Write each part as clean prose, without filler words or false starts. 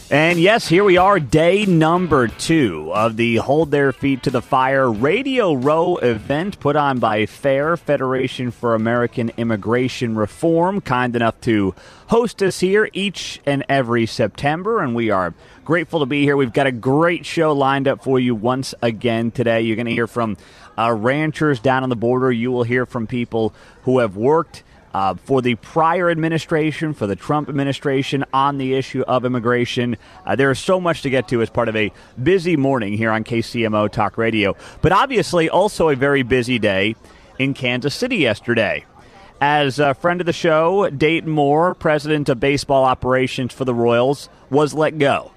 And yes, here we are, day number 2 of the Hold Their Feet to the Fire Radio Row event put on by FAIR, Federation for American Immigration Reform, kind enough to host us here each and every September, and we are grateful to be here. We've got a great show lined up for you once again today. You're going to hear from ranchers down on the border. You will hear from people who have worked for the prior administration, for the Trump administration, on the issue of immigration. There is so much to get to as part of a busy morning here on KCMO Talk Radio. But obviously also a very busy day in Kansas City yesterday, as a friend of the show, Dayton Moore, president of baseball operations for the Royals, was let go.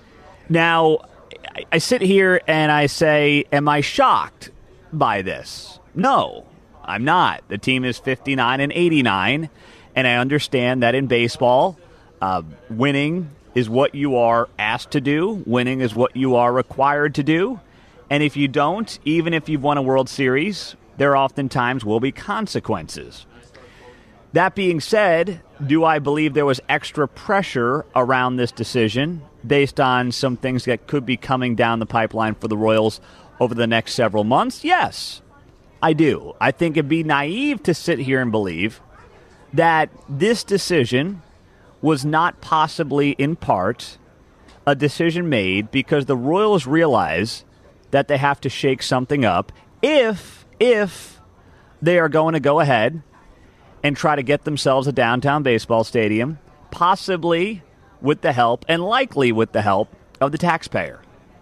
Now, I sit here and I say, am I shocked by this? No. I'm not. The team is 59-89, and I understand that in baseball, winning is what you are asked to do. Winning is what you are required to do. And if you don't, even if you've won a World Series, there oftentimes will be consequences. That being said, do I believe there was extra pressure around this decision based on some things that could be coming down the pipeline for the Royals over the next several months? Yes. I do. I think it'd be naive to sit here and believe that this decision was not possibly, in part, a decision made because the Royals realize that they have to shake something up if they are going to go ahead and try to get themselves a downtown baseball stadium, possibly with the help, and likely with the help, of the taxpayer.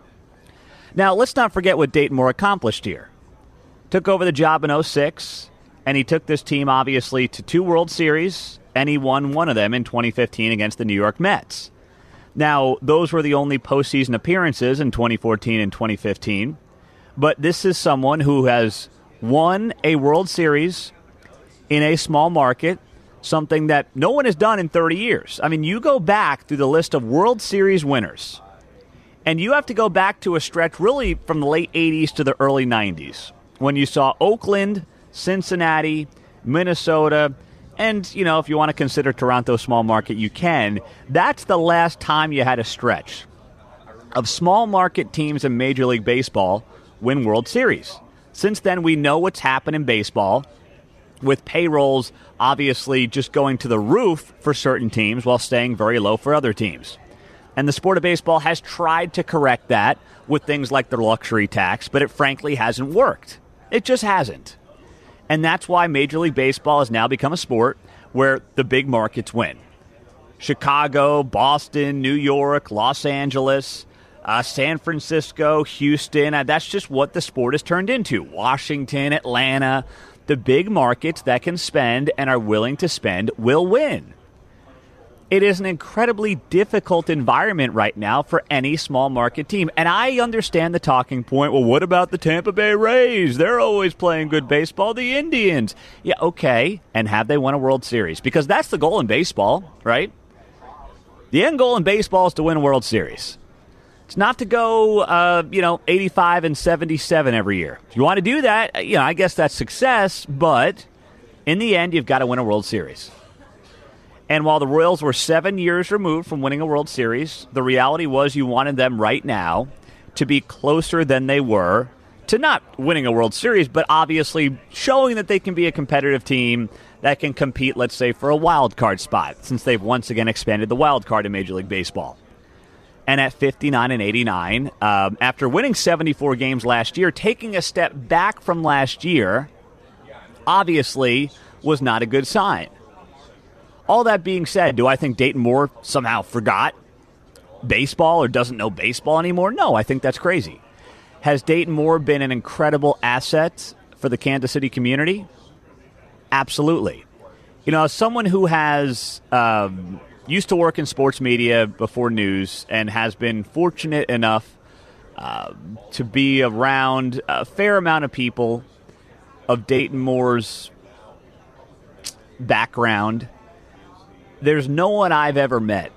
Now, let's not forget what Dayton Moore accomplished here. Took over the job in 2006, and he took this team, obviously, to 2 World Series, and he won one of them in 2015 against the New York Mets. Now, those were the only postseason appearances in 2014 and 2015, but this is someone who has won a World Series in a small market, something that no one has done in 30 years. I mean, you go back through the list of World Series winners, and you have to go back to a stretch really from the late 80s to the early 90s. When you saw Oakland, Cincinnati, Minnesota, and, you know, if you want to consider Toronto small market, you can. That's the last time you had a stretch of small market teams in Major League Baseball win World Series. Since then, we know what's happened in baseball, with payrolls obviously just going to the roof for certain teams while staying very low for other teams. And the sport of baseball has tried to correct that with things like the luxury tax, but it frankly hasn't worked. It just hasn't. And that's why Major League Baseball has now become a sport where the big markets win. Chicago, Boston, New York, Los Angeles, San Francisco, Houston. That's just what the sport has turned into. Washington, Atlanta, the big markets that can spend and are willing to spend will win. It is an incredibly difficult environment right now for any small market team. And I understand the talking point, well, what about the Tampa Bay Rays? They're always playing good baseball. The Indians. Yeah, okay. And have they won a World Series? Because that's the goal in baseball, right? The end goal in baseball is to win a World Series. It's not to go, 85 and 77 every year. If you want to do that, I guess that's success. But in the end, you've got to win a World Series. And while the Royals were 7 years removed from winning a World Series, the reality was you wanted them right now to be closer than they were to not winning a World Series, but obviously showing that they can be a competitive team that can compete, let's say, for a wild card spot, since they've once again expanded the wild card in Major League Baseball. And at 59-89, after winning 74 games last year, taking a step back from last year, obviously was not a good sign. All that being said, do I think Dayton Moore somehow forgot baseball or doesn't know baseball anymore? No, I think that's crazy. Has Dayton Moore been an incredible asset for the Kansas City community? Absolutely. As someone who has used to work in sports media before news and has been fortunate enough to be around a fair amount of people of Dayton Moore's background, there's no one I've ever met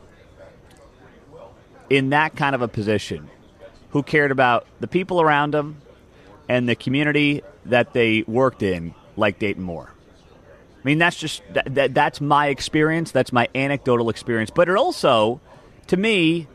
in that kind of a position who cared about the people around them and the community that they worked in like Dayton Moore. I mean, that's just that's my experience. That's my anecdotal experience. But it also, to me,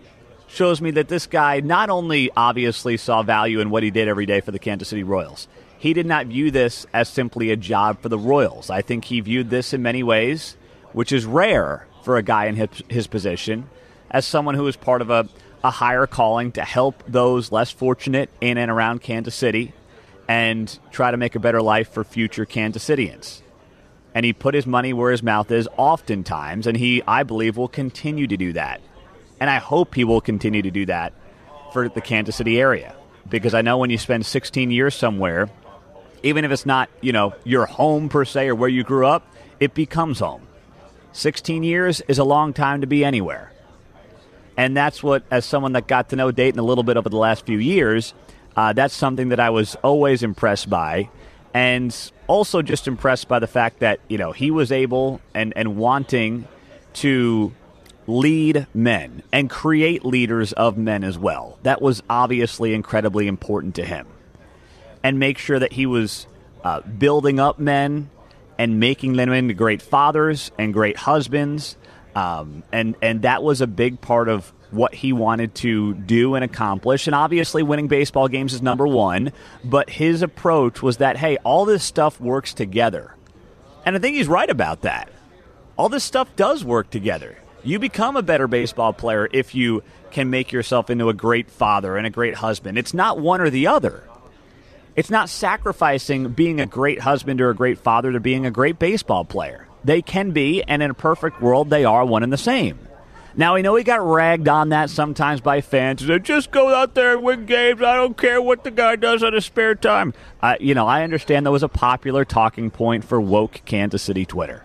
shows me that this guy not only obviously saw value in what he did every day for the Kansas City Royals, he did not view this as simply a job for the Royals. I think he viewed this in many ways, which is rare for a guy in his position, as someone who is part of a higher calling to help those less fortunate in and around Kansas City and try to make a better life for future Kansas Cityans. And he put his money where his mouth is oftentimes, and he, I believe, will continue to do that. And I hope he will continue to do that for the Kansas City area, because I know when you spend 16 years somewhere, even if it's not, your home per se or where you grew up, it becomes home. 16 years is a long time to be anywhere. And that's what, as someone that got to know Dayton a little bit over the last few years, that's something that I was always impressed by. And also just impressed by the fact that, he was able and wanting to lead men and create leaders of men as well. That was obviously incredibly important to him. And make sure that he was building up men and making them into great fathers and great husbands. And that was a big part of what he wanted to do and accomplish. And obviously winning baseball games is number one. But his approach was that, hey, all this stuff works together. And I think he's right about that. All this stuff does work together. You become a better baseball player if you can make yourself into a great father and a great husband. It's not one or the other. It's not sacrificing being a great husband or a great father to being a great baseball player. They can be, and in a perfect world, they are one and the same. Now, I know he got ragged on that sometimes by fans. They just go out there and win games. I don't care what the guy does on his spare time. I understand that was a popular talking point for woke Kansas City Twitter.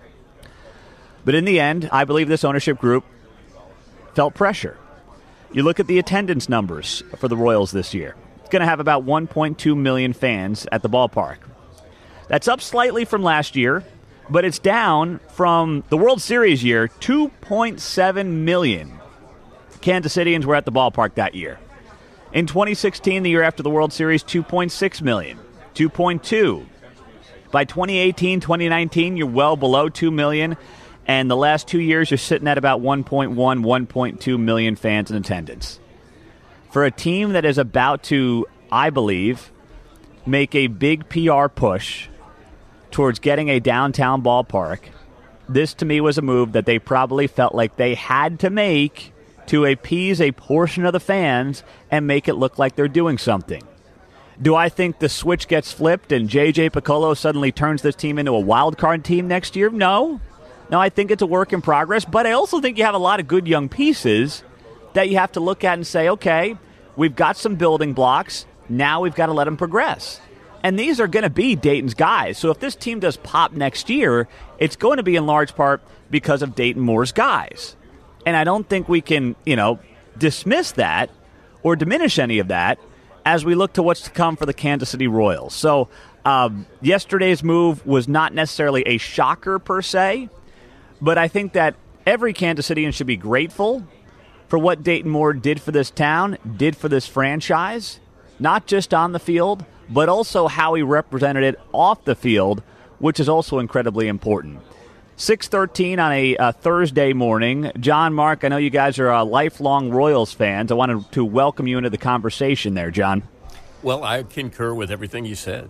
But in the end, I believe this ownership group felt pressure. You look at the attendance numbers for the Royals this year. It's going to have about 1.2 million fans at the ballpark. That's up slightly from last year, but it's down from the World Series year, 2.7 million Kansas Cityans were at the ballpark that year. In 2016, the year after the World Series, 2.6 million, 2.2. By 2018, 2019, you're well below 2 million. And the last 2 years, you're sitting at about 1.1, 1.2 million fans in attendance. For a team that is about to, I believe, make a big PR push towards getting a downtown ballpark, this to me was a move that they probably felt like they had to make to appease a portion of the fans and make it look like they're doing something. Do I think the switch gets flipped and J.J. Piccolo suddenly turns this team into a wild card team next year? No, I think it's a work in progress, but I also think you have a lot of good young pieces that you have to look at and say, okay, we've got some building blocks. Now we've got to let them progress. And these are going to be Dayton's guys. So if this team does pop next year, it's going to be in large part because of Dayton Moore's guys. And I don't think we can, dismiss that or diminish any of that as we look to what's to come for the Kansas City Royals. So yesterday's move was not necessarily a shocker per se, but I think that every Kansas Citian should be grateful for what Dayton Moore did for this town, did for this franchise, not just on the field, but also how he represented it off the field, which is also incredibly important. 6:13 on a Thursday morning. John, Mark, I know you guys are lifelong Royals fans. I wanted to welcome you into the conversation there, John. Well, I concur with everything you said.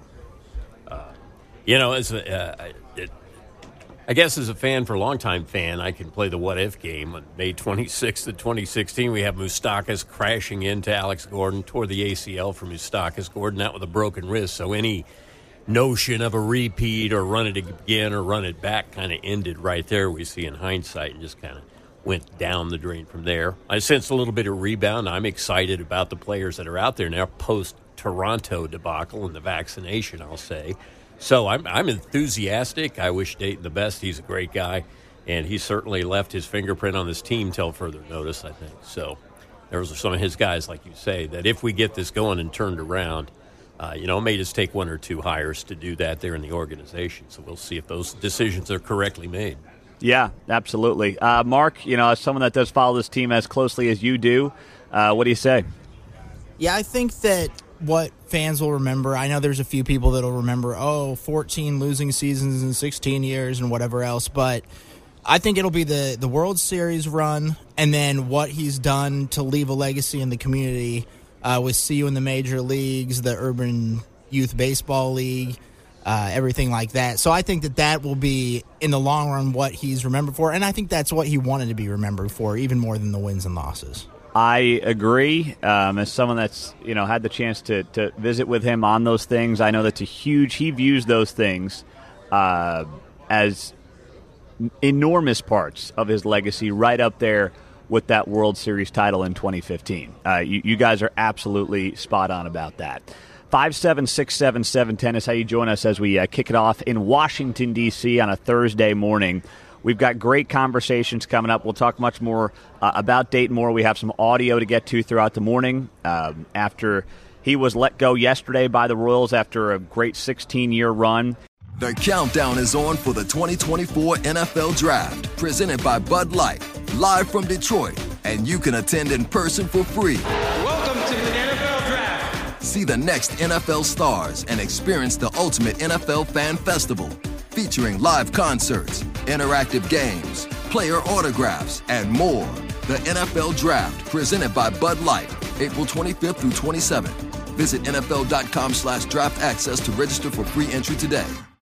I guess as a fan, for a long-time fan, I can play the what-if game. On May 26th of 2016, we have Moustakas crashing into Alex Gordon, tore the ACL for Moustakas. Gordon out with a broken wrist, so any notion of a repeat or run it again or run it back kind of ended right there, we see in hindsight, and just kind of went down the drain from there. I sensed a little bit of rebound. I'm excited about the players that are out there now post-Toronto debacle and the vaccination, I'll say. So I'm enthusiastic. I wish Dayton the best. He's a great guy, and he certainly left his fingerprint on this team till further notice, I think. So there was some of his guys, like you say, that if we get this going and turned around, it may just take one or two hires to do that there in the organization. So we'll see if those decisions are correctly made. Yeah, absolutely. Mark, as someone that does follow this team as closely as you do, what do you say? Yeah, I think that what fans will remember, I know there's a few people that will remember, 14 losing seasons in 16 years and whatever else, but I think it'll be the World Series run and then what he's done to leave a legacy in the community with CU in the major leagues, the Urban Youth Baseball League, everything like that. So I think that will be, in the long run, what he's remembered for, and I think that's what he wanted to be remembered for, even more than the wins and losses. I agree. As someone that's had the chance to visit with him on those things, I know that's he views those things as enormous parts of his legacy, right up there with that World Series title in 2015. You guys are absolutely spot on about that. 5-7-6-7-7-10 is how you join us as we kick it off in Washington, D.C. on a Thursday morning. We've got great conversations coming up. We'll talk much more about Dayton Moore. We have some audio to get to throughout the morning after he was let go yesterday by the Royals after a great 16-year run. The countdown is on for the 2024 NFL Draft, presented by Bud Light, live from Detroit, and you can attend in person for free. Welcome to the NFL Draft. See the next NFL stars and experience the ultimate NFL fan festival, featuring live concerts, interactive games, player autographs, and more. The NFL Draft, presented by Bud Light, April 25th through 27th. Visit NFL.com/draft access to register for free entry today.